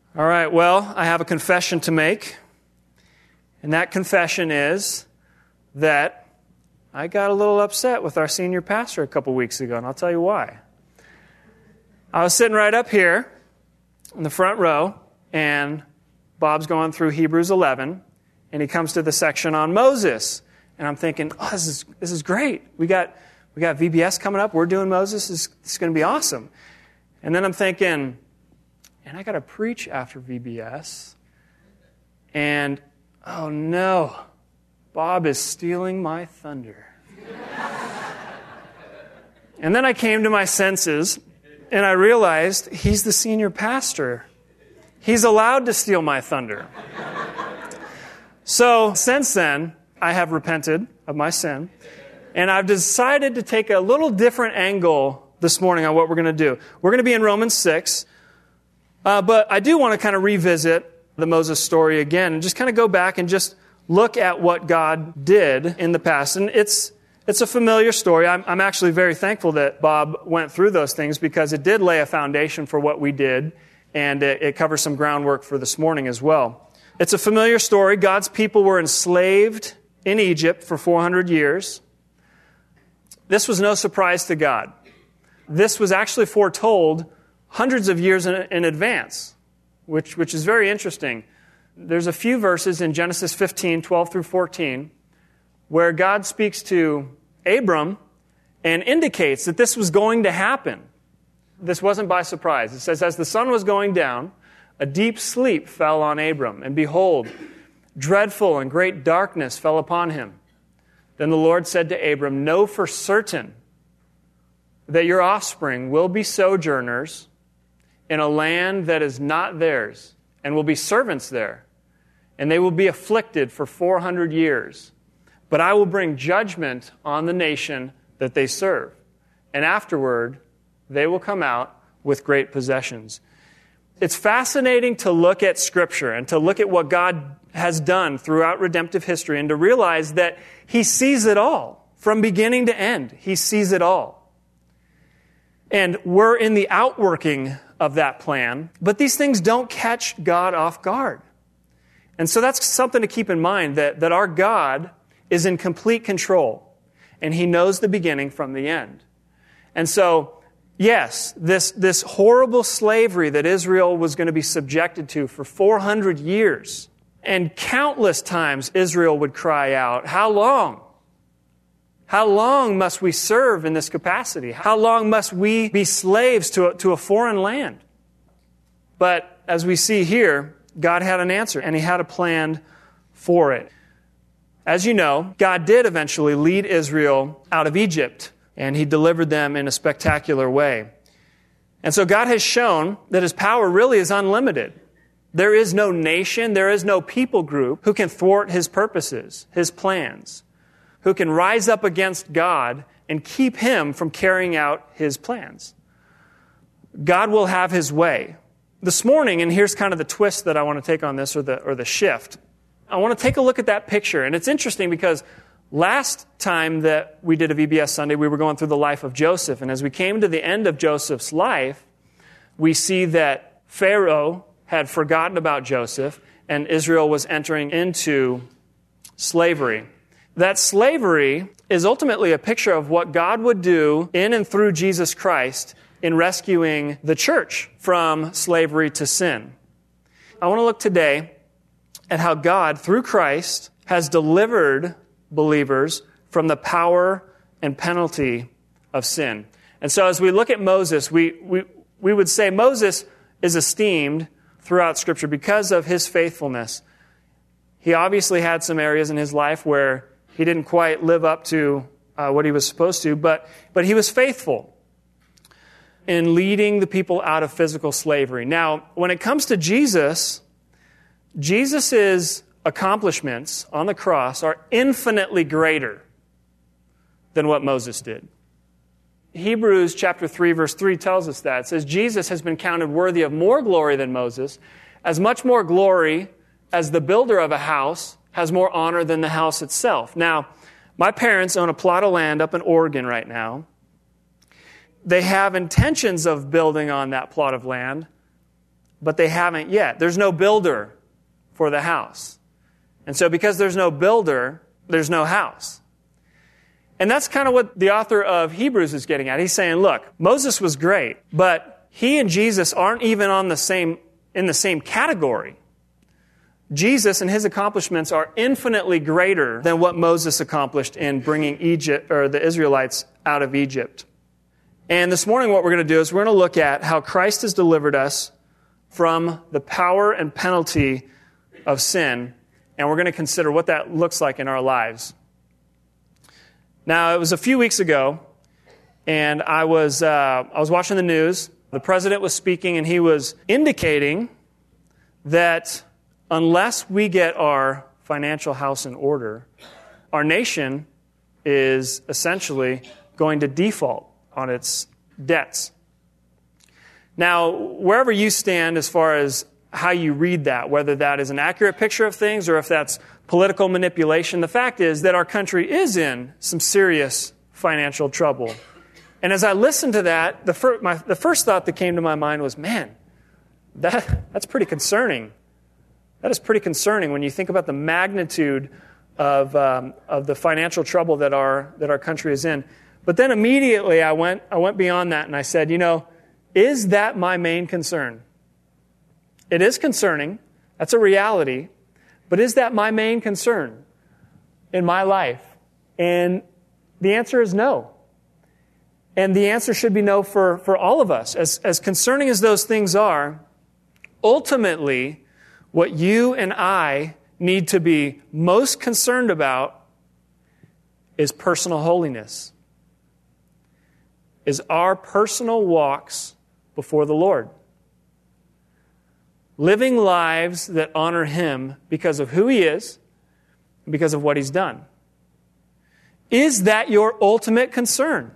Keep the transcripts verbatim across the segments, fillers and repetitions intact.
All right, well, I have a confession to make. And that confession is that I got a little upset with our senior pastor a couple weeks ago, and I'll tell you why. I was sitting right up here in the front row, and Bob's going through Hebrews eleven, and he comes to the section on Moses. And I'm thinking, oh, this is this is great. We got we got V B S coming up. We're doing Moses. This, this is going to be awesome. And then I'm thinking, and I got to preach after V B S. And, oh no, Bob is stealing my thunder. And then I came to my senses, and I realized he's the senior pastor. He's allowed to steal my thunder. So, since then, I have repented of my sin, and I've decided to take a little different angle this morning on what we're going to do. We're going to be in Romans six, uh, but I do want to kind of revisit the Moses story again and just kind of go back and just look at what God did in the past. And it's it's a familiar story. I'm, I'm actually very thankful that Bob went through those things because it did lay a foundation for what we did, and it, it covers some groundwork for this morning as well. It's a familiar story. God's people were enslaved in Egypt for four hundred years. This was no surprise to God. This was actually foretold hundreds of years in, in advance, which, which is very interesting. There's a few verses in Genesis fifteen, twelve through fourteen, where God speaks to Abram and indicates that this was going to happen. This wasn't by surprise. It says, as the sun was going down, a deep sleep fell on Abram, and behold, dreadful and great darkness fell upon him. Then the Lord said to Abram, know for certain that your offspring will be sojourners in a land that is not theirs, and will be servants there, and they will be afflicted for four hundred years. But I will bring judgment on the nation that they serve, and afterward they will come out with great possessions. It's fascinating to look at Scripture and to look at what God has done throughout redemptive history and to realize that He sees it all. From beginning to end, He sees it all. And we're in the outworking of that plan, but these things don't catch God off guard. And so that's something to keep in mind, that, that our God is in complete control, and He knows the beginning from the end. And so, yes, this, this horrible slavery that Israel was going to be subjected to for four hundred years, and countless times Israel would cry out, how long? How long must we serve in this capacity? How long must we be slaves to a, to a foreign land? But as we see here, God had an answer, and He had a plan for it. As you know, God did eventually lead Israel out of Egypt, and He delivered them in a spectacular way. And so God has shown that His power really is unlimited. There is no nation, there is no people group who can thwart His purposes, His plans, who can rise up against God and keep Him from carrying out His plans. God will have His way. This morning, and here's kind of the twist that I want to take on this, or the or the shift, I want to take a look at that picture. And it's interesting because last time that we did a V B S Sunday, we were going through the life of Joseph. And as we came to the end of Joseph's life, we see that Pharaoh had forgotten about Joseph, and Israel was entering into slavery. That slavery is ultimately a picture of what God would do in and through Jesus Christ in rescuing the church from slavery to sin. I want to look today at how God, through Christ, has delivered believers from the power and penalty of sin. And so as we look at Moses, we, we, we would say Moses is esteemed throughout Scripture because of his faithfulness. He obviously had some areas in his life where he didn't quite live up to uh, what he was supposed to, but, but he was faithful in leading the people out of physical slavery. Now, when it comes to Jesus, Jesus' accomplishments on the cross are infinitely greater than what Moses did. Hebrews chapter three, verse three tells us that. It says, Jesus has been counted worthy of more glory than Moses, as much more glory as the builder of a house has more honor than the house itself. Now, my parents own a plot of land up in Oregon right now. They have intentions of building on that plot of land, but they haven't yet. There's no builder for the house. And so because there's no builder, there's no house. And that's kind of what the author of Hebrews is getting at. He's saying, look, Moses was great, but he and Jesus aren't even on the same in the same category. Jesus and his accomplishments are infinitely greater than what Moses accomplished in bringing Egypt or the Israelites out of Egypt. And this morning what we're going to do is we're going to look at how Christ has delivered us from the power and penalty of sin, and we're going to consider what that looks like in our lives. Now, it was a few weeks ago, and I was uh, I was watching the news. The president was speaking, and he was indicating that unless we get our financial house in order, our nation is essentially going to default on its debts. Now, wherever you stand as far as how you read that, whether that is an accurate picture of things or if that's political manipulation, the fact is that our country is in some serious financial trouble. And as I listened to that, the, fir- my, the first thought that came to my mind was, man, that, that's pretty concerning. That is pretty concerning when you think about the magnitude of um, of the financial trouble that our that our country is in. But then immediately I went I went beyond that and I said, you know, is that my main concern? It is concerning. That's a reality. But is that my main concern in my life? And the answer is no. And the answer should be no for, for all of us. As, as concerning as those things are, ultimately, what you and I need to be most concerned about is personal holiness, is our personal walks before the Lord. Living lives that honor Him because of who He is and because of what He's done. Is that your ultimate concern?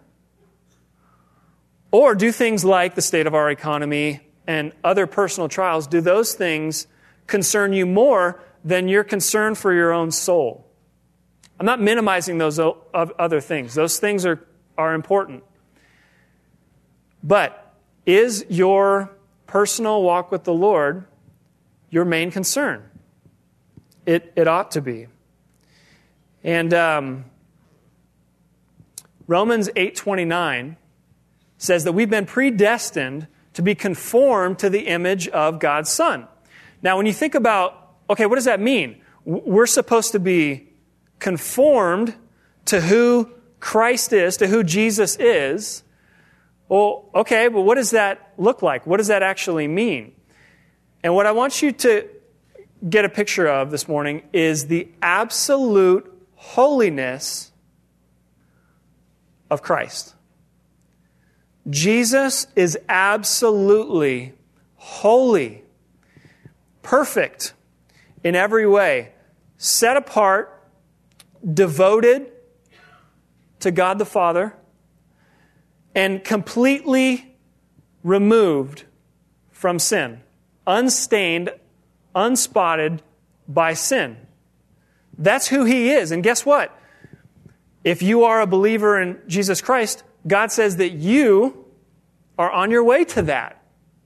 Or do things like the state of our economy and other personal trials, do those things concern you more than your concern for your own soul? I'm not minimizing those other things. Those things are, are important. But is your personal walk with the Lord your main concern? It, it ought to be. And um, Romans eight twenty-nine says that we've been predestined to be conformed to the image of God's Son. Now, when you think about, okay, what does that mean? We're supposed to be conformed to who Christ is, to who Jesus is. Well, okay, but what does that look like? What does that actually mean? And what I want you to get a picture of this morning is the absolute holiness of Christ. Jesus is absolutely holy, perfect in every way, set apart, devoted to God the Father, and completely removed from sin, unstained, unspotted by sin. That's who He is. And guess what? If you are a believer in Jesus Christ, God says that you are on your way to that.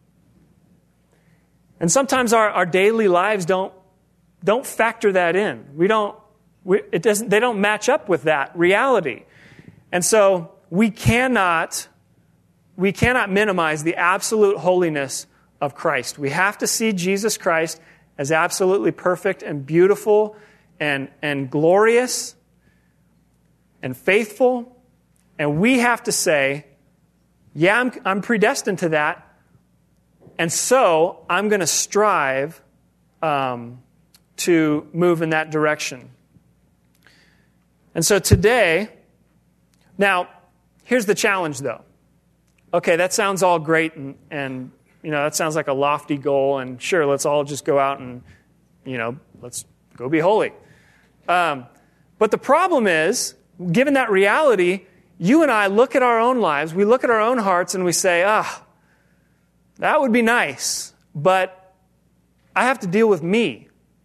And sometimes our, our daily lives don't, don't factor that in. We don't, we, it doesn't, they don't match up with that reality. And so we cannot, we cannot minimize the absolute holiness of Christ. We have to see Jesus Christ as absolutely perfect and beautiful and, and glorious and faithful. And we have to say, yeah, I'm, I'm predestined to that. And so I'm going to strive um, to move in that direction. And so today, now, here's the challenge though. Okay, that sounds all great and, and you know, that sounds like a lofty goal, and sure, let's all just go out and, you know, let's go be holy. Um, but the problem is, given that reality, you and I look at our own lives, we look at our own hearts, and we say, ah, that would be nice, but I have to deal with me.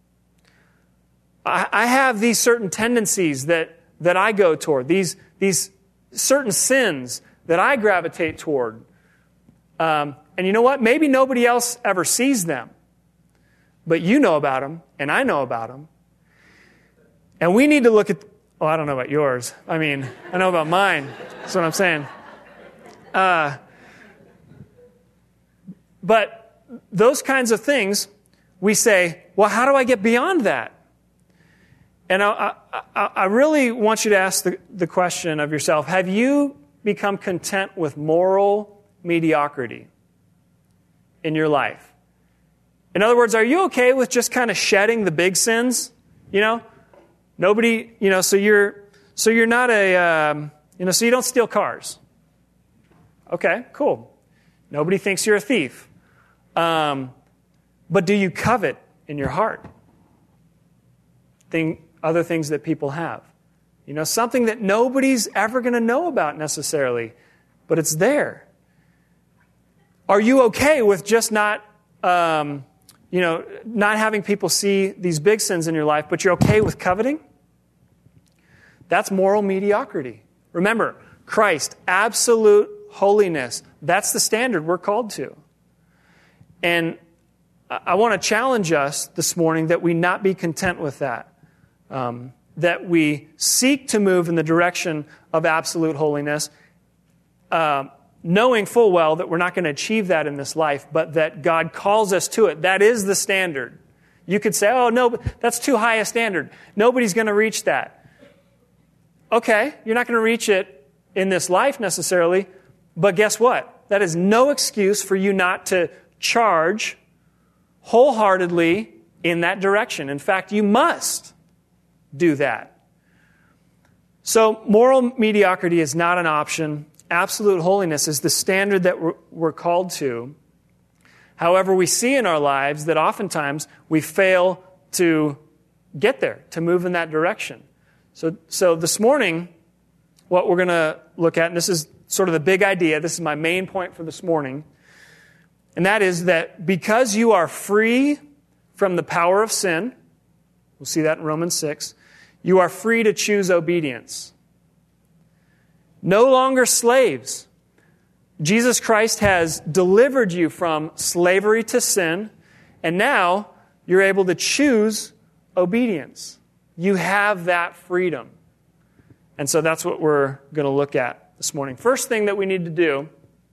I, I have these certain tendencies that, that I go toward, these, these certain sins that I gravitate toward. Um, And you know what? Maybe nobody else ever sees them. But you know about them, and I know about them. And we need to look at, oh, I don't know about yours. I mean, I know about mine. That's what I'm saying. Uh, but those kinds of things, we say, well, how do I get beyond that? And I, I, I really want you to ask the, the question of yourself, have you become content with moral mediocrity in your life? In other words, are you okay with just kind of shedding the big sins? You know, nobody, you know, so you're, so you're not a, um, you know, so you don't steal cars. Okay, cool. Nobody thinks you're a thief. Um, but do you covet in your heart Thing, other things that people have? You know, something that nobody's ever going to know about necessarily, but it's there. Are you okay with just not, um, you know, not having people see these big sins in your life, but you're okay with coveting? That's moral mediocrity. Remember, Christ, absolute holiness. That's the standard we're called to. And I want to challenge us this morning that we not be content with that. Um, that we seek to move in the direction of absolute holiness, uh, knowing full well that we're not going to achieve that in this life, but that God calls us to it. That is the standard. You could say, oh, no, that's too high a standard. Nobody's going to reach that. Okay, you're not going to reach it in this life necessarily, but guess what? That is no excuse for you not to charge wholeheartedly in that direction. In fact, you must do that. So moral mediocrity is not an option. Absolute holiness is the standard that we're, we're called to. However, we see in our lives that oftentimes we fail to get there, to move in that direction. So, so this morning, what we're going to look at, and this is sort of the big idea, this is my main point for this morning, and that is that because you are free from the power of sin, we'll see that in Romans six, you are free to choose obedience. No longer slaves. Jesus Christ has delivered you from slavery to sin, and now you're able to choose obedience. You have that freedom. And so that's what we're going to look at this morning. First thing that we need to do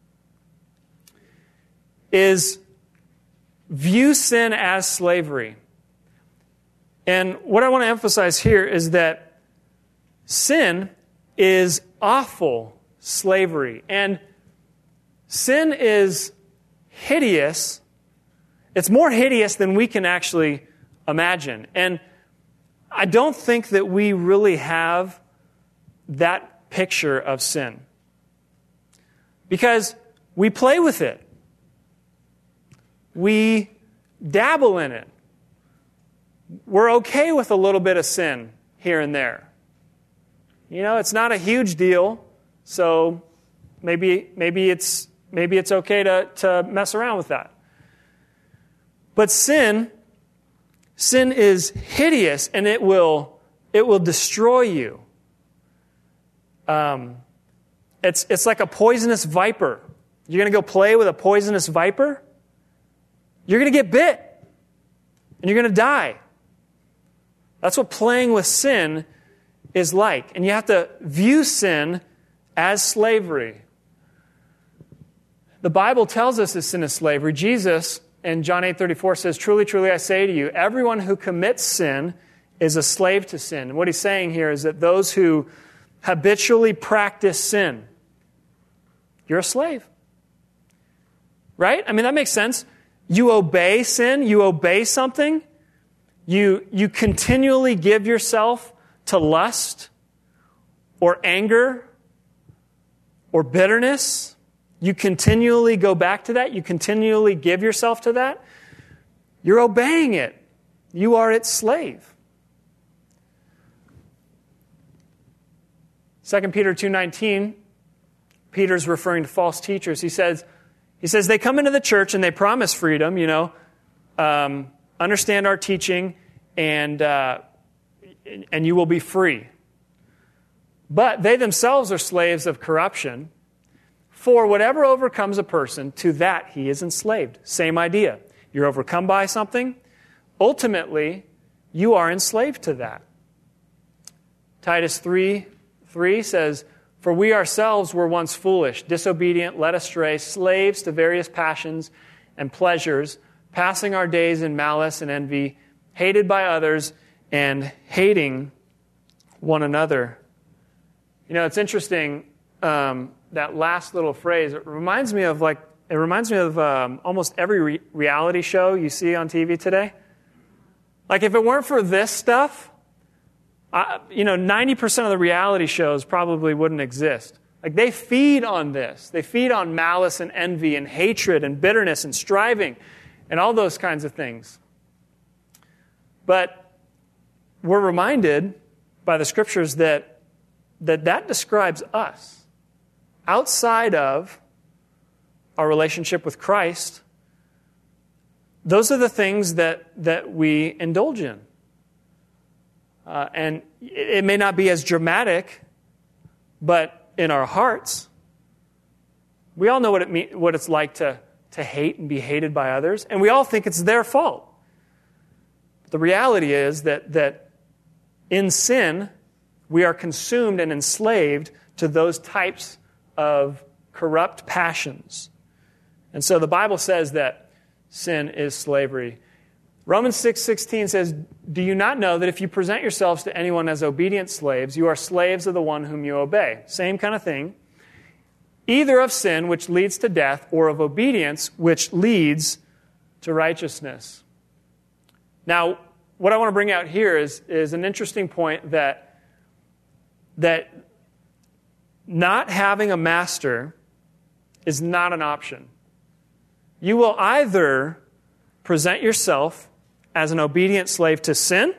is view sin as slavery. And what I want to emphasize here is that sin is awful slavery. And sin is hideous. It's more hideous than we can actually imagine. And I don't think that we really have that picture of sin. Because we play with it. We dabble in it. We're okay with a little bit of sin here and there. You know, it's not a huge deal, so maybe maybe it's maybe it's okay to, to mess around with that. But sin, sin is hideous, and it will it will destroy you. Um, it's it's like a poisonous viper. You're going to go play with a poisonous viper? You're going to get bit, and you're going to die. That's what playing with sin is like. And you have to view sin as slavery. The Bible tells us that sin is slavery. Jesus in John eight thirty-four says, "Truly, truly, I say to you, everyone who commits sin is a slave to sin." And what he's saying here is that those who habitually practice sin, you're a slave. Right? I mean, that makes sense. You obey sin, you obey something, you, you continually give yourself to lust or anger or bitterness. You continually go back to that. You continually give yourself to that. You're obeying it. You are its slave. Second Peter two nineteen, Peter's referring to false teachers. He says, he says they come into the church and they promise freedom, you know, um, understand our teaching, and uh, and you will be free. But they themselves are slaves of corruption. For whatever overcomes a person, to that he is enslaved. Same idea. You're overcome by something. Ultimately, you are enslaved to that. Titus three three says, for we ourselves were once foolish, disobedient, led astray, slaves to various passions and pleasures, passing our days in malice and envy, hated by others, and hating one another. You know, it's interesting, um, that last little phrase. It reminds me of like it reminds me of um, almost every re- reality show you see on T V today. Like if it weren't for this stuff, I, you know, ninety percent of the reality shows probably wouldn't exist. Like they feed on this. They feed on malice and envy and hatred and bitterness and striving and all those kinds of things. But we're reminded by the Scriptures that that, that describes us. Outside of our relationship with Christ, those are the things that, that we indulge in. Uh, and it may not be as dramatic, but in our hearts, we all know what it mean, what it's like to, to hate and be hated by others, and we all think it's their fault. The reality is that, that in sin, we are consumed and enslaved to those types of corrupt passions. And so the Bible says that sin is slavery. Romans six sixteen says, do you not know that if you present yourselves to anyone as obedient slaves, you are slaves of the one whom you obey? Same kind of thing. Either of sin, which leads to death, or of obedience, which leads to righteousness. Now, what I want to bring out here is, is an interesting point that, that not having a master is not an option. You will either present yourself as an obedient slave to sin,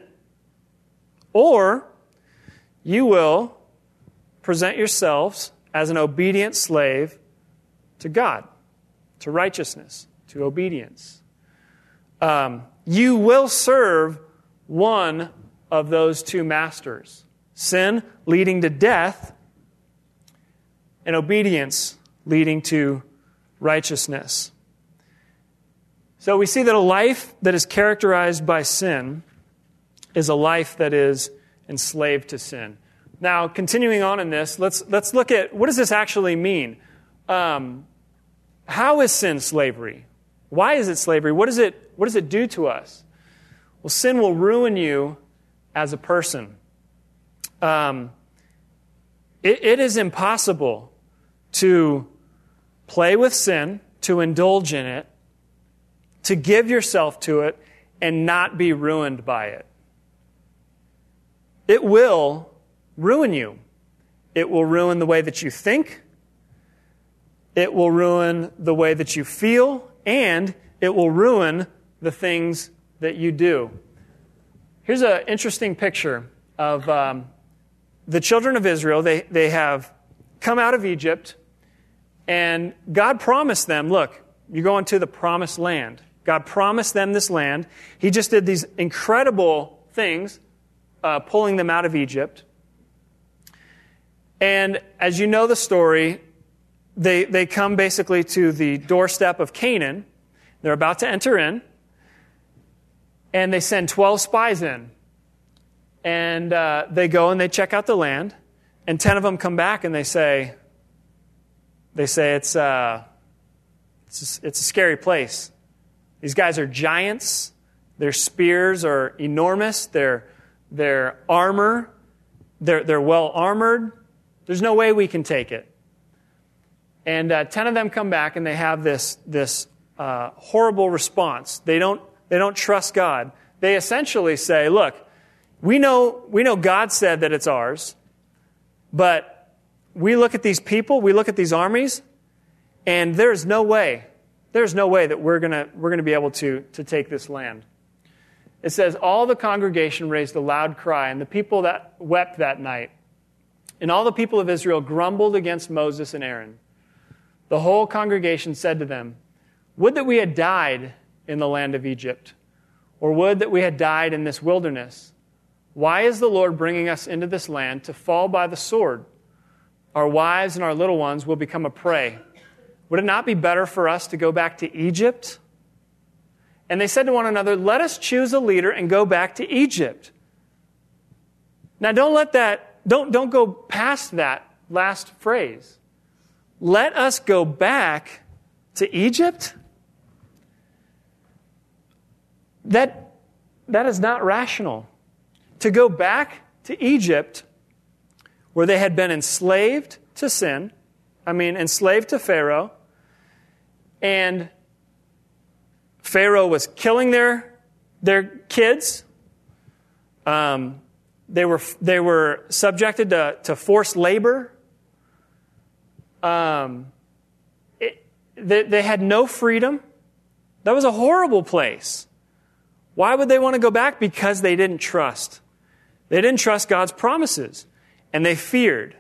or you will present yourselves as an obedient slave to God, to righteousness, to obedience. Um, you will serve one of those two masters. Sin leading to death, and obedience leading to righteousness. So we see that a life that is characterized by sin is a life that is enslaved to sin. Now, continuing on in this, let's let's look at what does this actually mean? Um, how is sin slavery? Why is it slavery? What does it what does it do to us? Well, sin will ruin you as a person. Um, it, it is impossible to play with sin, to indulge in it, to give yourself to it, and not be ruined by it. It will ruin you. It will ruin the way that you think. It will ruin the way that you feel, and it will ruin the things that you do. Here's an interesting picture of um, the children of Israel. They, they have come out of Egypt, and God promised them, look, you're going to the promised land. God promised them this land. He just did these incredible things, uh, pulling them out of Egypt. And as you know the story, they, they come basically to the doorstep of Canaan. They're about to enter in. And they send twelve spies in. And uh, they go and they check out the land. And ten of them come back and they say, they say it's, uh, it's, a, it's a scary place. These guys are giants. Their spears are enormous. Their, their armor, they're, they're well armored. There's no way we can take it. And uh, ten of them come back and they have this, this uh, horrible response. They don't, they don't trust God. They essentially say, look, we know, we know God said that it's ours, but we look at these people, we look at these armies, and there's no way, there's no way that we're gonna, we're gonna be able to, to take this land. It says, all the congregation raised a loud cry, and the people that wept that night. And all the people of Israel grumbled against Moses and Aaron. The whole congregation said to them, would that we had died in the land of Egypt, or would that we had died in this wilderness. Why is the Lord bringing us into this land to fall by the sword? Our wives and our little ones will become a prey. Would it not be better for us to go back to Egypt? And they said to one another, let us choose a leader and go back to Egypt. Now don't let that, don't, don't go past that last phrase. Let us go back to Egypt? That, that is not rational. To go back to Egypt, where they had been enslaved to sin, I mean, enslaved to Pharaoh, and Pharaoh was killing their, their kids. Um, they were they were subjected to, to forced labor. Um, it, they, they had no freedom. That was a horrible place. Why would they want to go back? Because they didn't trust. They didn't trust God's promises, and they feared.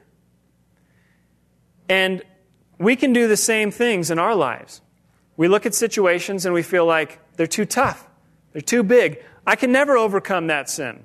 And we can do the same things in our lives. We look at situations and we feel like they're too tough. They're too big. I can never overcome that sin.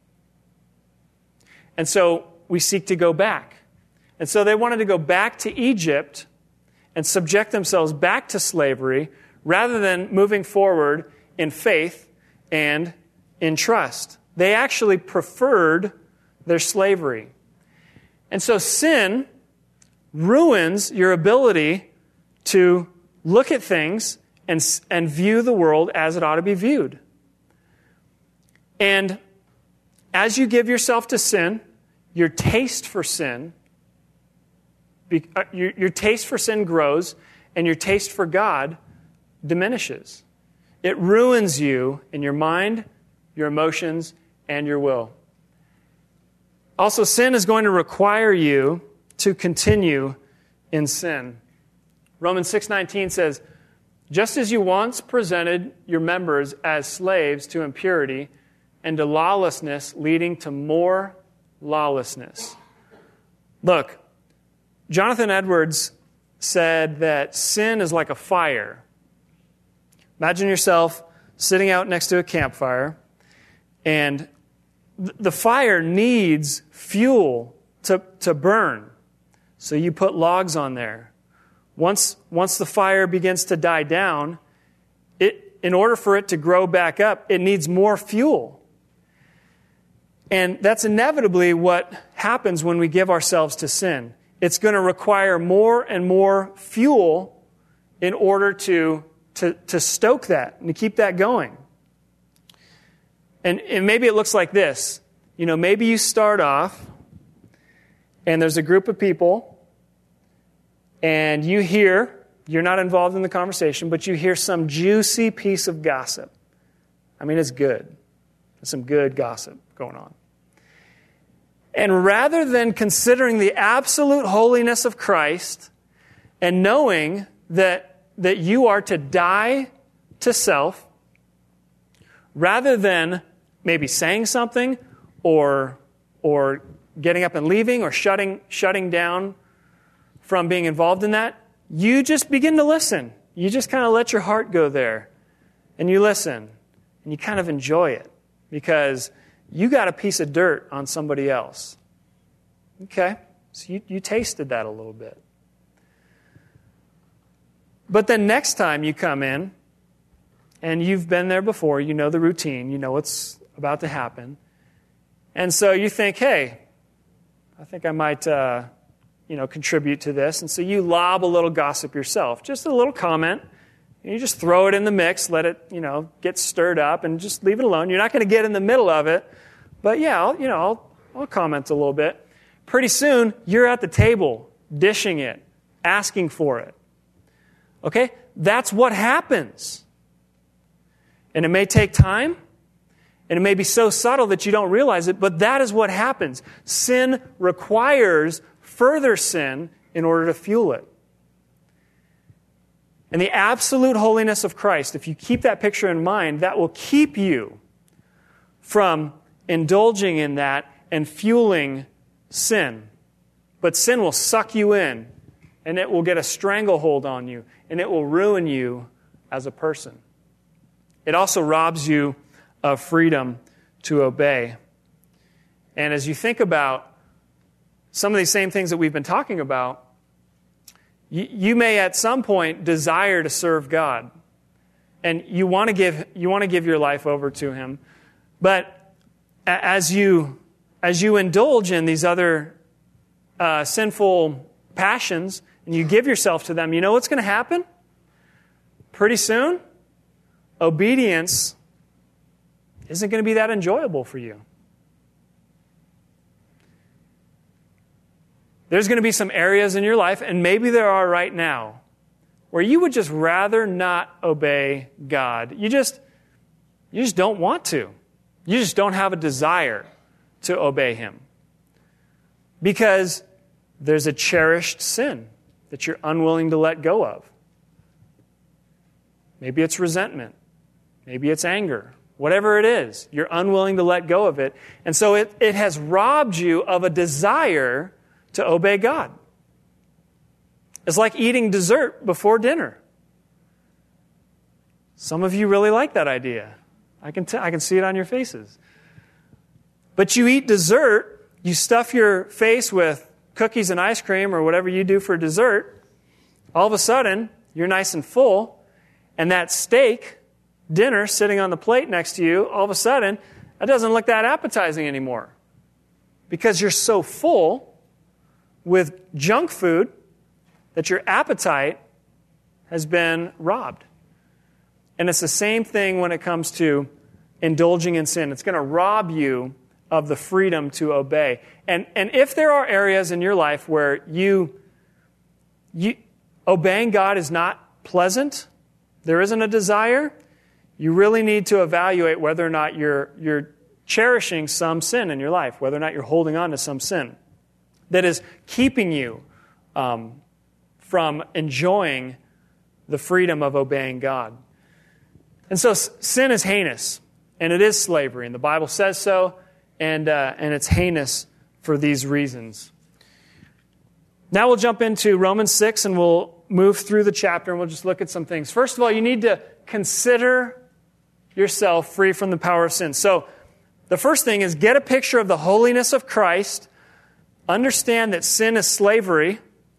And so we seek to go back. And so they wanted to go back to Egypt and subject themselves back to slavery rather than moving forward in faith and in trust. They actually preferred their slavery. And so sin ruins your ability to look at things and, and view the world as it ought to be viewed. And as you give yourself to sin, your taste for sin, your, your taste for sin grows, and your taste for God diminishes. It ruins you in your mind, your emotions, and your will. Also, sin is going to require you to continue in sin. Romans six nineteen says, just as you once presented your members as slaves to impurity and to lawlessness, leading to more lawlessness. Look, Jonathan Edwards said that sin is like a fire. Imagine yourself sitting out next to a campfire, and the fire needs fuel to, to burn. So you put logs on there. Once, once the fire begins to die down, it, in order for it to grow back up, it needs more fuel. And that's inevitably what happens when we give ourselves to sin. It's going to require more and more fuel in order to, to, to stoke that and to keep that going. And, and maybe it looks like this. You know, maybe you start off and there's a group of people and you hear, you're not involved in the conversation, but you hear some juicy piece of gossip. I mean, it's good. There's some good gossip going on. And rather than considering the absolute holiness of Christ and knowing that, that you are to die to self, rather than maybe saying something or, or getting up and leaving or shutting, shutting down from being involved in that, you just begin to listen. You just kind of let your heart go there. And you listen. And you kind of enjoy it. Because you got a piece of dirt on somebody else. Okay? So you, you tasted that a little bit. But then next time you come in, and you've been there before, you know the routine, you know what's about to happen. And so you think, hey, I think I might... Uh, you know, contribute to this. And so you lob a little gossip yourself, just a little comment. And you just throw it in the mix, let it, you know, get stirred up, and just leave it alone. You're not going to get in the middle of it. But yeah, I'll, you know, I'll, I'll comment a little bit. Pretty soon, you're at the table, dishing it, asking for it. Okay? That's what happens. And it may take time, and it may be so subtle that you don't realize it, but that is what happens. Sin requires further sin in order to fuel it. And the absolute holiness of Christ, if you keep that picture in mind, that will keep you from indulging in that and fueling sin. But sin will suck you in, and it will get a stranglehold on you, and it will ruin you as a person. It also robs you of freedom to obey. And as you think about some of these same things that we've been talking about, You, you may at some point desire to serve God, and you want to give you want to give your life over to Him. But as you as you indulge in these other uh, sinful passions and you give yourself to them, you know what's going to happen? Pretty soon, obedience isn't going to be that enjoyable for you. There's going to be some areas in your life, and maybe there are right now, where you would just rather not obey God. You just, you just don't want to. You just don't have a desire to obey Him. Because there's a cherished sin that you're unwilling to let go of. Maybe it's resentment. Maybe it's anger. Whatever it is, you're unwilling to let go of it. And so it, it has robbed you of a desire to obey God. It's like eating dessert before dinner. Some of you really like that idea. I can, t- I can see it on your faces. But you eat dessert, you stuff your face with cookies and ice cream or whatever you do for dessert, all of a sudden, you're nice and full, and that steak dinner sitting on the plate next to you, all of a sudden, that doesn't look that appetizing anymore. Because you're so full with junk food that your appetite has been robbed. And it's the same thing when it comes to indulging in sin. It's going to rob you of the freedom to obey. And and if there are areas in your life where you, you obeying God is not pleasant, there isn't a desire, you really need to evaluate whether or not you're you're cherishing some sin in your life, whether or not you're holding on to some sin that is keeping you um, from enjoying the freedom of obeying God. And so sin is heinous, and it is slavery, and the Bible says so, and uh, and it's heinous for these reasons. Now we'll jump into Romans six, and we'll move through the chapter, and we'll just look at some things. First of all, you need to consider yourself free from the power of sin. So the first thing is get a picture of the holiness of Christ. Understand that sin is slavery,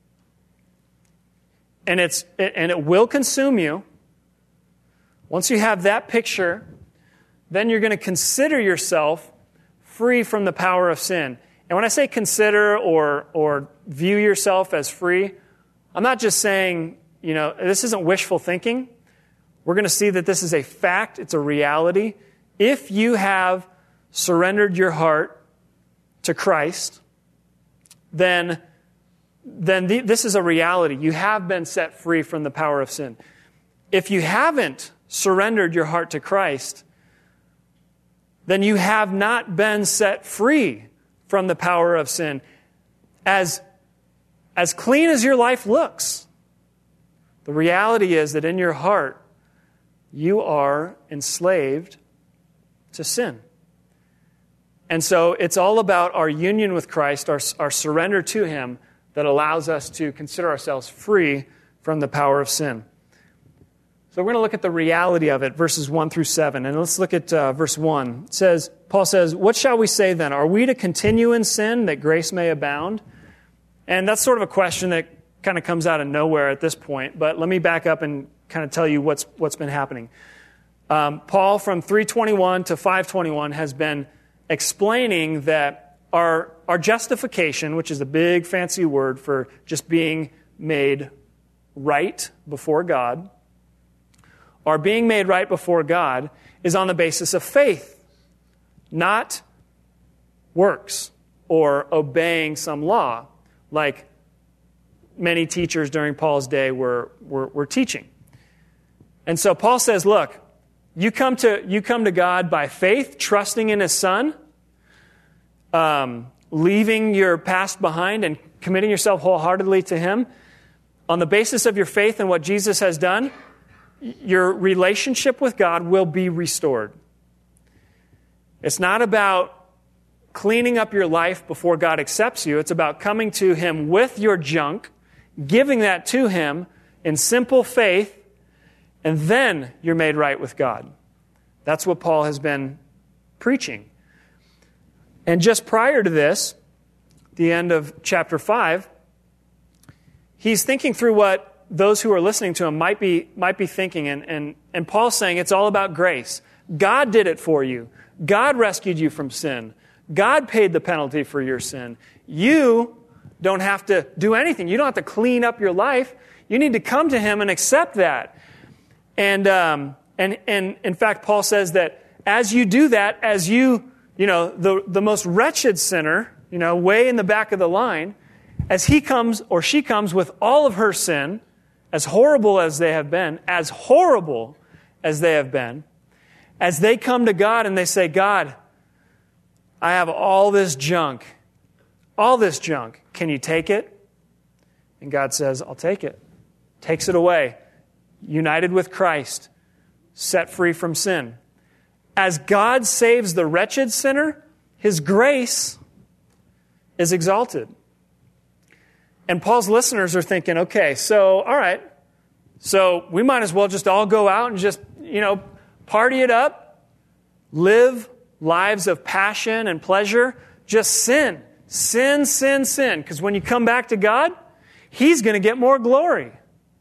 and it's and it will consume you. Once you have that picture, then you're going to consider yourself free from the power of sin. And when I say consider or or view yourself as free, I'm not just saying, you know, this isn't wishful thinking. We're going to see that this is a fact. It's a reality. If you have surrendered your heart to Christ, then, then the, this is a reality. You have been set free from the power of sin. If you haven't surrendered your heart to Christ, then you have not been set free from the power of sin. As, as clean as your life looks, the reality is that in your heart, you are enslaved to sin. And so it's all about our union with Christ, our, our surrender to Him, that allows us to consider ourselves free from the power of sin. So we're going to look at the reality of it, verses one through seven. And let's look at uh, verse one. It says, Paul says, "What shall we say then? Are we to continue in sin that grace may abound?" And that's sort of a question that kind of comes out of nowhere at this point. But let me back up and kind of tell you what's what's been happening. Um, Paul, from three twenty-one to five twenty-one, has been explaining that our our justification, which is a big fancy word for just being made right before God, our being made right before God is on the basis of faith, not works or obeying some law, like many teachers during Paul's day were, were, were teaching. And so Paul says, look, you come to you come to God by faith, trusting in His Son, um, leaving your past behind and committing yourself wholeheartedly to Him. On the basis of your faith in what Jesus has done, your relationship with God will be restored. It's not about cleaning up your life before God accepts you. It's about coming to Him with your junk, giving that to Him in simple faith, and then you're made right with God. That's what Paul has been preaching. And just prior to this, the end of chapter five, he's thinking through what those who are listening to him might be might be thinking. And, and, and Paul's saying it's all about grace. God did it for you. God rescued you from sin. God paid the penalty for your sin. You don't have to do anything. You don't have to clean up your life. You need to come to him and accept that. And um, and and in fact, Paul says that as you do that, as you, you know, the, the most wretched sinner, you know, way in the back of the line, as he comes or she comes with all of her sin, as horrible as they have been, as horrible as they have been, as they come to God and they say, God, I have all this junk, all this junk. Can you take it? And God says, I'll take it. Takes it away. United with Christ, set free from sin. As God saves the wretched sinner, his grace is exalted. And Paul's listeners are thinking, okay, so, all right, so we might as well just all go out and just, you know, party it up, live lives of passion and pleasure, just sin, sin, sin, sin. Because when you come back to God, he's going to get more glory.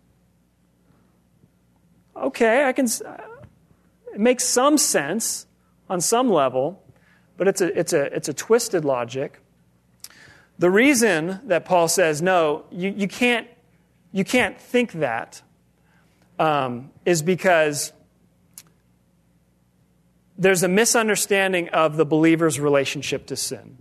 Okay, I can... It makes some sense on some level, but it's a, it's a, it's a twisted logic. The reason that Paul says, no, you, you, can't, you can't think that, um, is because there's a misunderstanding of the believer's relationship to sin.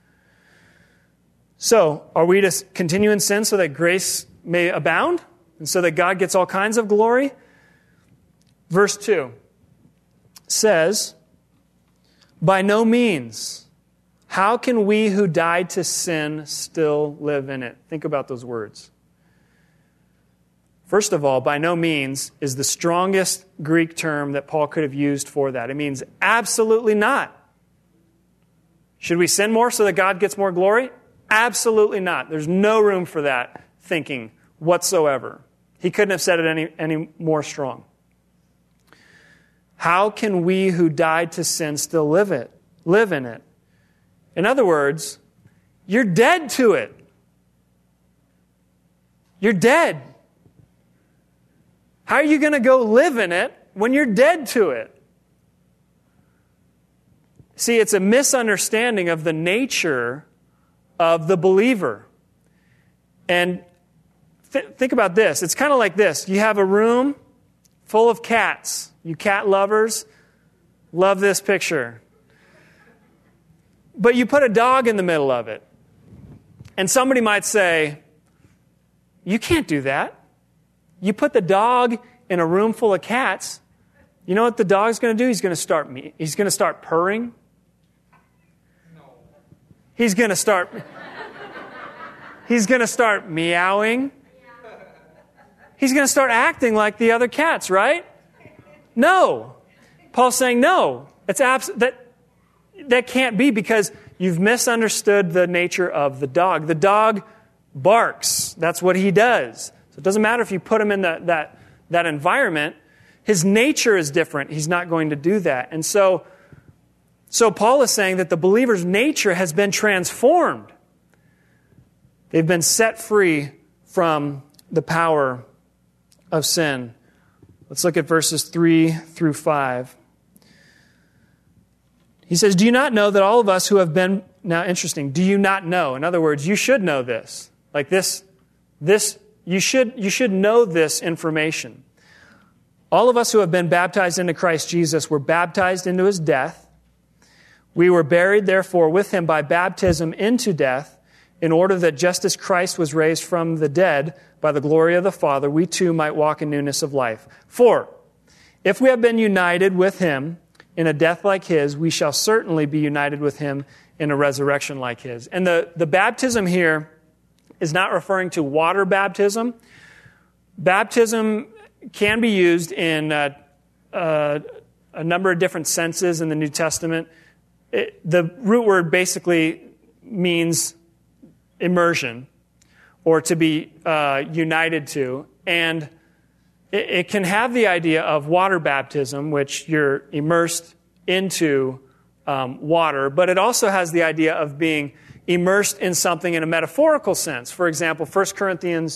So, are we to continue in sin so that grace may abound? And so that God gets all kinds of glory? Verse two. Says, by no means, how can we who died to sin still live in it? Think about those words. First of all, by no means is the strongest Greek term that Paul could have used for that. It means absolutely not. Should we sin more so that God gets more glory? Absolutely not. There's no room for that thinking whatsoever. He couldn't have said it any, any more strong. How can we who died to sin still live it, live in it? In other words, you're dead to it. You're dead. How are you going to go live in it when you're dead to it? See, it's a misunderstanding of the nature of the believer. And th- think about this. It's kind of like this. You have a room full of cats. You cat lovers, love this picture. But you put a dog in the middle of it. And somebody might say, you can't do that. You put the dog in a room full of cats, you know what the dog's going to do? He's going to start me. He's going to start purring. No. He's going to start He's going to start meowing. He's going to start acting like the other cats, right? No. Paul's saying no. It's abs- that, that can't be because you've misunderstood the nature of the dog. The dog barks. That's what he does. So it doesn't matter if you put him in the, that, that environment. His nature is different. He's not going to do that. And so, so Paul is saying that the believer's nature has been transformed. They've been set free from the power of sin. Let's look at verses three through five. He says, do you not know that all of us who have been... Now, interesting. Do you not know? In other words, you should know this. Like this, this you should, you should know this information. All of us who have been baptized into Christ Jesus were baptized into his death. We were buried, therefore, with him by baptism into death, in order that just as Christ was raised from the dead by the glory of the Father, we too might walk in newness of life. For if we have been united with him in a death like his, we shall certainly be united with him in a resurrection like his. And the, the baptism here is not referring to water baptism. Baptism can be used in uh, uh, a number of different senses in the New Testament. It, the root word basically means immersion, or to be uh, united to. And it, it can have the idea of water baptism, which you're immersed into um, water, but it also has the idea of being immersed in something in a metaphorical sense. For example, First Corinthians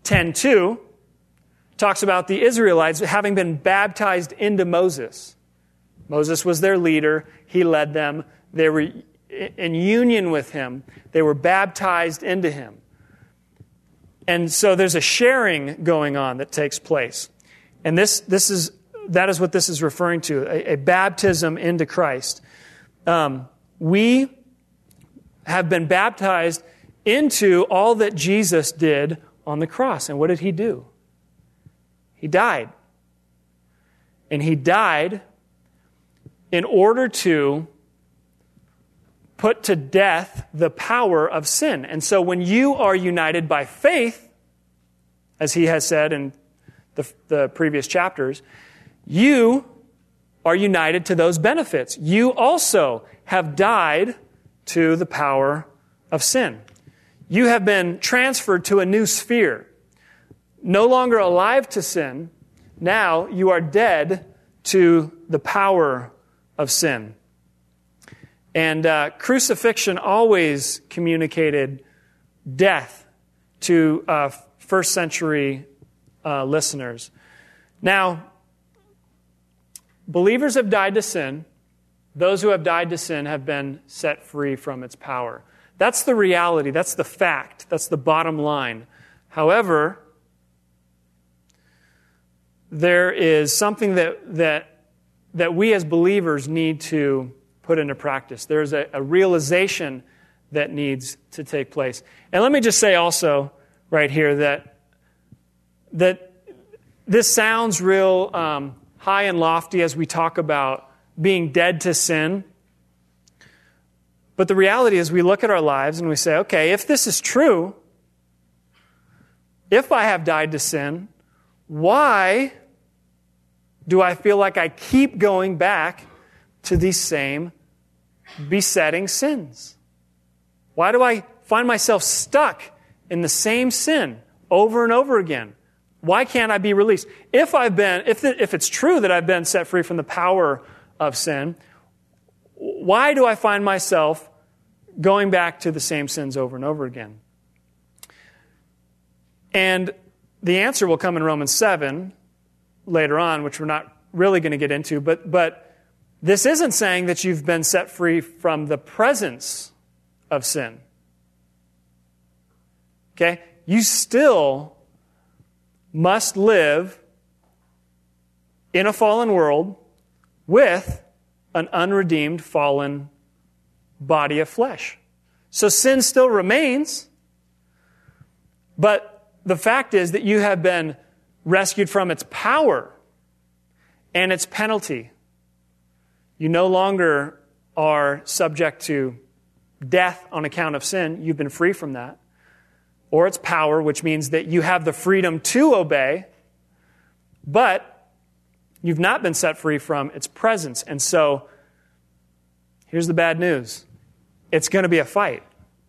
ten two talks about the Israelites having been baptized into Moses. Moses was their leader. He led them. They were in union with him. They were baptized into him. And so there's a sharing going on that takes place. And this, this is, that is what this is referring to, a, a baptism into Christ. Um, we have been baptized into all that Jesus did on the cross. And what did he do? He died. And he died in order to put to death the power of sin. And so when you are united by faith, as he has said in the, the previous chapters, you are united to those benefits. You also have died to the power of sin. You have been transferred to a new sphere. No longer alive to sin, now you are dead to the power of sin. And uh, crucifixion always communicated death to uh, first century uh, listeners. Now, believers have died to sin. Those who have died to sin have been set free from its power. That's the reality. That's the fact. That's the bottom line. However, there is something that that that we as believers need to put into practice. There's a, a realization that needs to take place. And let me just say also right here that that this sounds real um, high and lofty as we talk about being dead to sin. But the reality is we look at our lives and we say, okay, if this is true, if I have died to sin, why do I feel like I keep going back to these same besetting sins? Why do I find myself stuck in the same sin over and over again? Why can't I be released? If I've been, if the, if it's true that I've been set free from the power of sin, why do I find myself going back to the same sins over and over again? And the answer will come in Romans seven later on, which we're not really going to get into, but but this isn't saying that you've been set free from the presence of sin. Okay? You still must live in a fallen world with an unredeemed, fallen body of flesh. So sin still remains, but the fact is that you have been rescued from its power and its penalty. You no longer are subject to death on account of sin. You've been free from that. Or its power, which means that you have the freedom to obey, but you've not been set free from its presence. And so, here's the bad news. It's going to be a fight.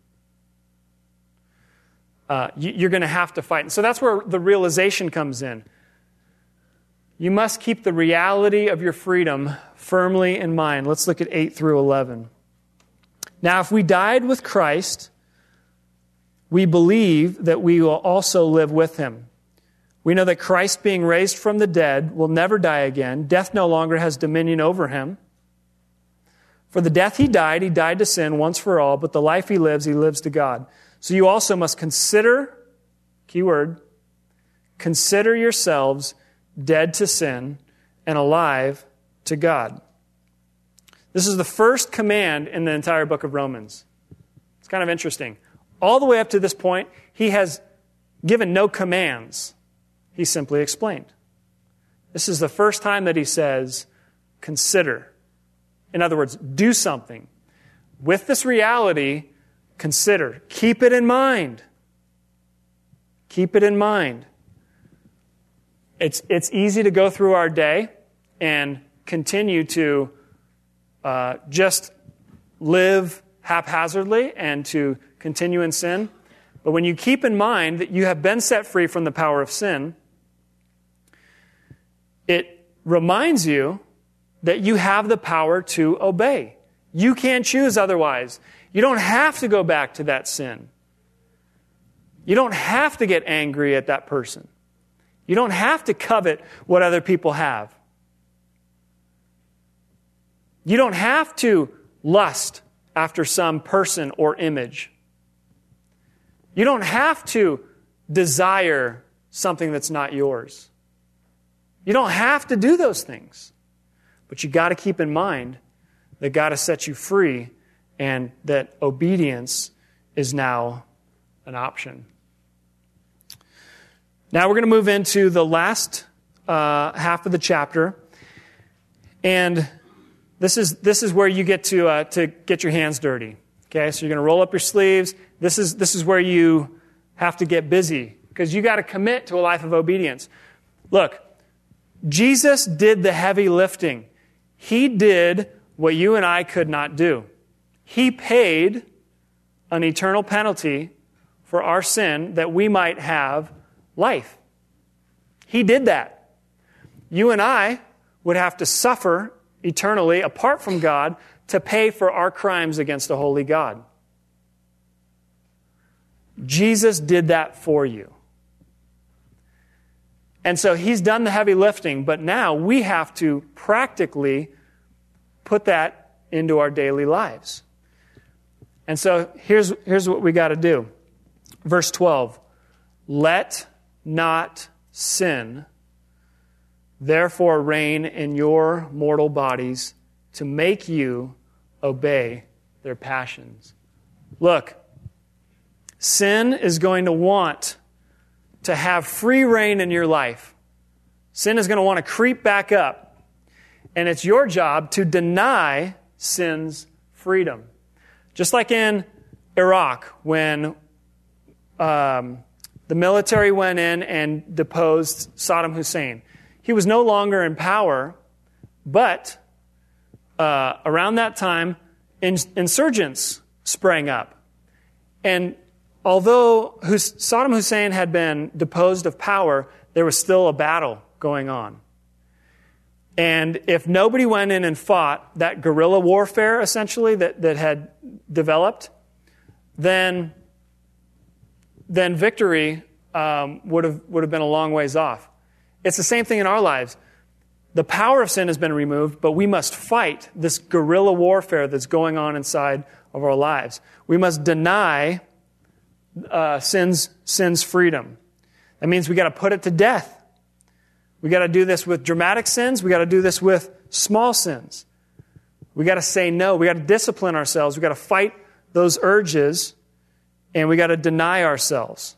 Uh, you're going to have to fight. And so that's where the realization comes in. You must keep the reality of your freedom firmly in mind. Let's look at eight through eleven. Now, if we died with Christ, we believe that we will also live with him. We know that Christ, being raised from the dead, will never die again. Death no longer has dominion over him. For the death he died, he died to sin once for all, but the life he lives, he lives to God. So you also must consider, key word, consider yourselves dead to sin and alive to God. This is the first command in the entire book of Romans. It's kind of interesting. All the way up to this point, he has given no commands. He simply explained. This is the first time that he says, consider. In other words, do something. With this reality, consider. Keep it in mind. Keep it in mind. It's, it's easy to go through our day and continue to uh, just live haphazardly and to continue in sin. But when you keep in mind that you have been set free from the power of sin, it reminds you that you have the power to obey. You can't choose otherwise. You don't have to go back to that sin. You don't have to get angry at that person. You don't have to covet what other people have. You don't have to lust after some person or image. You don't have to desire something that's not yours. You don't have to do those things. But you got to keep in mind that God has set you free and that obedience is now an option. Now we're going to move into the last uh, half of the chapter. And this is this is where you get to uh, to get your hands dirty. Okay, so you're going to roll up your sleeves. This is this is where you have to get busy because you got to commit to a life of obedience. Look, Jesus did the heavy lifting. He did what you and I could not do. He paid an eternal penalty for our sin that we might have life. He did that. You and I would have to suffer eternally apart from God to pay for our crimes against a holy God. Jesus did that for you. And so he's done the heavy lifting, but now we have to practically put that into our daily lives. And so here's, here's what we got to do. Verse twelve, let not sin therefore reign in your mortal bodies to make you obey their passions. Look, sin is going to want to have free reign in your life. Sin is going to want to creep back up. And it's your job to deny sin's freedom. Just like in Iraq, when um, the military went in and deposed Saddam Hussein. He was no longer in power, but uh, around that time, ins- insurgents sprang up. And although Hus- Saddam Hussein had been deposed of power, there was still a battle going on. And if nobody went in and fought that guerrilla warfare, essentially, that, that had developed, then, then victory um, would have would have been a long ways off. It's the same thing in our lives. The power of sin has been removed, but we must fight this guerrilla warfare that's going on inside of our lives. We must deny uh, sin's sin's freedom. That means we got to put it to death. We got to do this with dramatic sins. We got to do this with small sins. We got to say no. We got to discipline ourselves. We got to fight those urges, and we got to deny ourselves.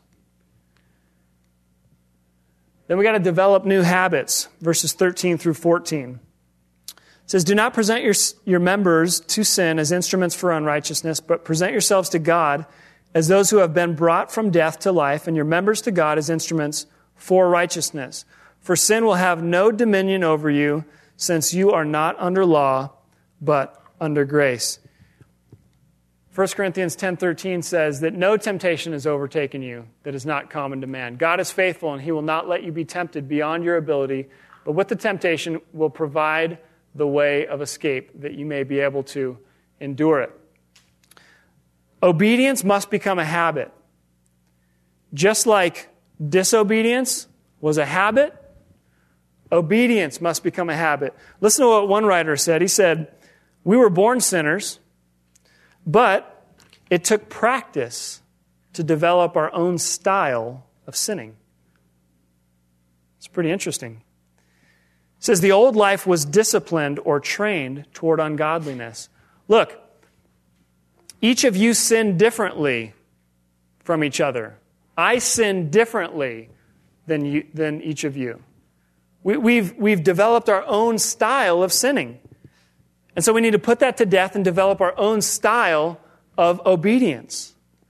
Then we got to develop new habits, verses thirteen through fourteen. It says, do not present your, your members to sin as instruments for unrighteousness, but present yourselves to God as those who have been brought from death to life, and your members to God as instruments for righteousness. For sin will have no dominion over you, since you are not under law, but under grace. First Corinthians ten thirteen says that no temptation has overtaken you that is not common to man. God is faithful, and he will not let you be tempted beyond your ability, but with the temptation will provide the way of escape that you may be able to endure it. Obedience must become a habit. Just like disobedience was a habit, obedience must become a habit. Listen to what one writer said. He said, we were born sinners, but it took practice to develop our own style of sinning. It's pretty interesting. It says the old life was disciplined or trained toward ungodliness. Look, each of you sin differently from each other. I sin differently than you, than each of you. We, we've, we've developed our own style of sinning. And so we need to put that to death and develop our own style of obedience.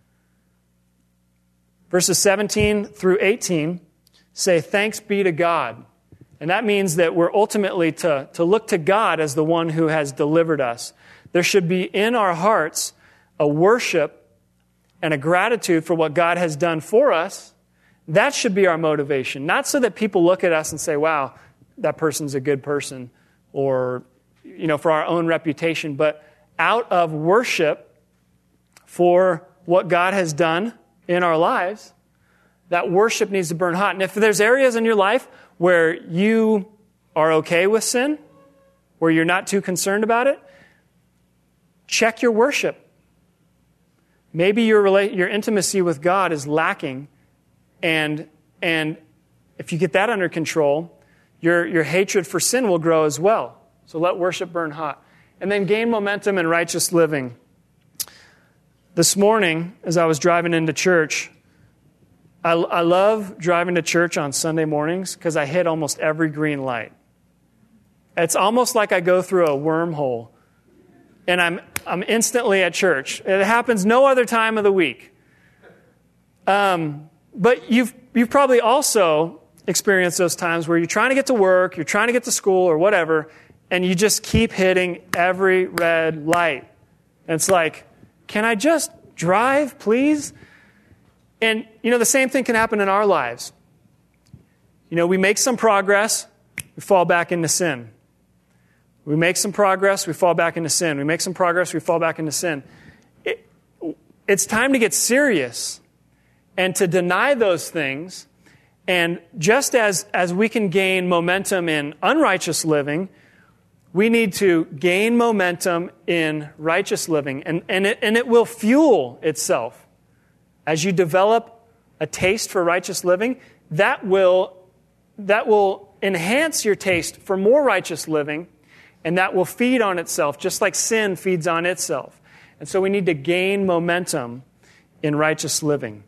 Verses seventeen through eighteen say, thanks be to God. And that means that we're ultimately to, to look to God as the one who has delivered us. There should be in our hearts a worship and a gratitude for what God has done for us. That should be our motivation. Not so that people look at us and say, wow, that person's a good person, or, you know, for our own reputation, but out of worship for what God has done in our lives, That worship needs to burn hot. And if there's areas in your life where you are okay with sin, where you're not too concerned about it, check your worship. Maybe your rela- your intimacy with God is lacking, and and if you get that under control, your, your hatred for sin will grow as well. So let worship burn hot. And then gain momentum in righteous living. This morning, as I was driving into church, I, I love driving to church on Sunday mornings because I hit almost every green light. It's almost like I go through a wormhole, and I'm I'm instantly at church. It happens no other time of the week. Um, but you've you've probably also experienced those times where you're trying to get to work, you're trying to get to school or whatever, and you just keep hitting every red light. And it's like, can I just drive, please? And, you know, the same thing can happen in our lives. You know, we make some progress, we fall back into sin. We make some progress, we fall back into sin. We make some progress, we fall back into sin. It, it's time to get serious and to deny those things. And just as, as we can gain momentum in unrighteous living, we need to gain momentum in righteous living. And, and, it, and it will fuel itself. As you develop a taste for righteous living, that will, that will enhance your taste for more righteous living. And that will feed on itself, just like sin feeds on itself. And so we need to gain momentum in righteous living.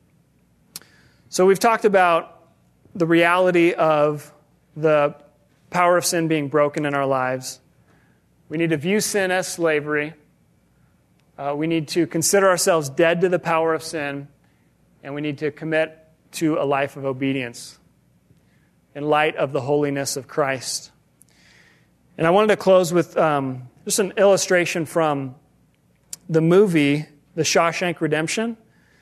So we've talked about the reality of the power of sin being broken in our lives. We need to view sin as slavery. Uh, we need to consider ourselves dead to the power of sin. And we need to commit to a life of obedience in light of the holiness of Christ. And I wanted to close with um, just an illustration from the movie, The Shawshank Redemption.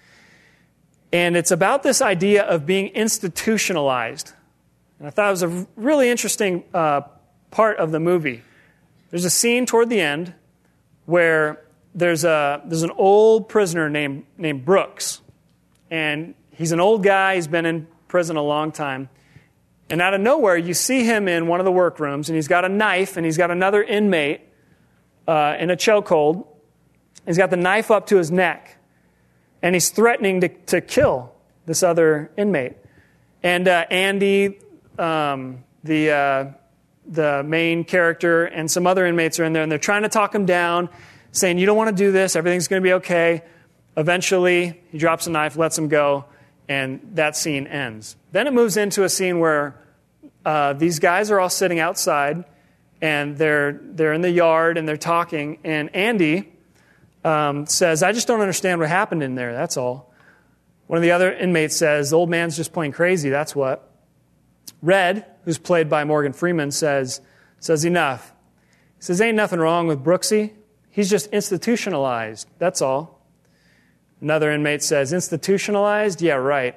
And it's about this idea of being institutionalized. And I thought it was a really interesting uh, part of the movie. There's a scene toward the end where there's a there's an old prisoner named named Brooks. And he's an old guy, he's been in prison a long time. And out of nowhere, you see him in one of the workrooms, and he's got a knife, and he's got another inmate uh, in a chokehold. He's got the knife up to his neck, and he's threatening to, to kill this other inmate. And uh, Andy, um, the uh, the main character, and some other inmates are in there, and they're trying to talk him down, saying, "You don't want to do this. Everything's going to be okay." Eventually, he drops a knife, lets him go, and that scene ends. Then it moves into a scene where uh, these guys are all sitting outside, and they're they're in the yard, and they're talking. And Andy um, says, "I just don't understand what happened in there, that's all." One of the other inmates says, "The old man's just plain crazy, that's what." Red, who's played by Morgan Freeman, says, says enough. He says, "Ain't nothing wrong with Brooksy. He's just institutionalized, that's all." Another inmate says, "Institutionalized? Yeah, right."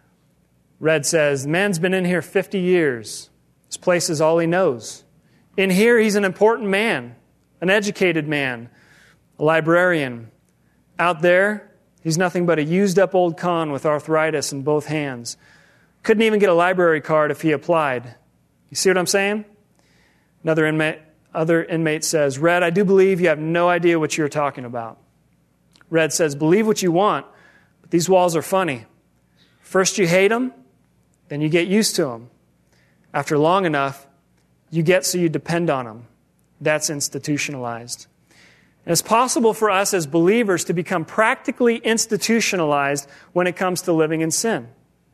Red says, "The man's been in here fifty years. This place is all he knows. In here, he's an important man, an educated man, a librarian. Out there, he's nothing but a used-up old con with arthritis in both hands. Couldn't even get a library card if he applied. You see what I'm saying?" Another inmate, other inmate says, "Red, I do believe you have no idea what you're talking about." Red says, "Believe what you want, but these walls are funny. First you hate them, then you get used to them. After long enough, you get so you depend on them. That's institutionalized." And it's possible for us as believers to become practically institutionalized when it comes to living in sin.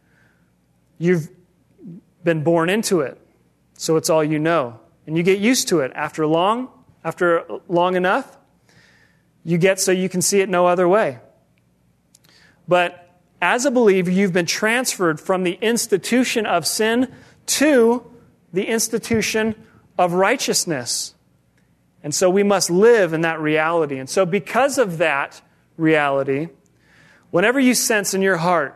You've been born into it, so it's all you know. And you get used to it. After long, after long enough, you get so you can see it no other way. But as a believer, you've been transferred from the institution of sin to the institution of righteousness. And so we must live in that reality. And so because of that reality, whenever you sense in your heart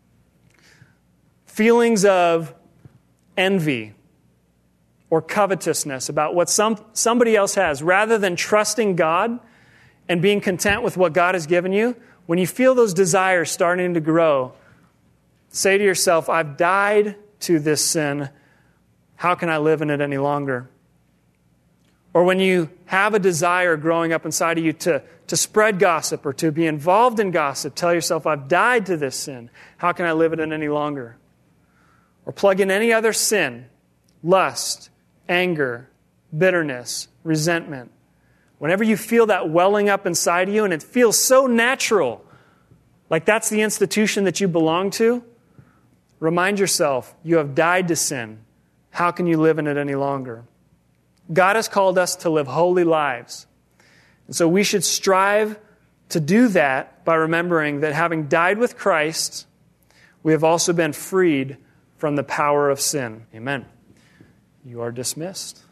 feelings of envy or covetousness about what some somebody else has, rather than trusting God and being content with what God has given you, when you feel those desires starting to grow, Say to yourself, I've died to this sin. How can I live in it any longer? Or when you have a desire growing up inside of you to, to spread gossip or to be involved in gossip, tell yourself, I've died to this sin. How can I live in it any longer? Or plug in any other sin, lust, anger, bitterness, resentment. Whenever you feel that welling up inside of you and it feels so natural, like that's the institution that you belong to, remind yourself, you have died to sin. How can you live in it any longer? God has called us to live holy lives. And so we should strive to do that by remembering that having died with Christ, we have also been freed from the power of sin. Amen. You are dismissed.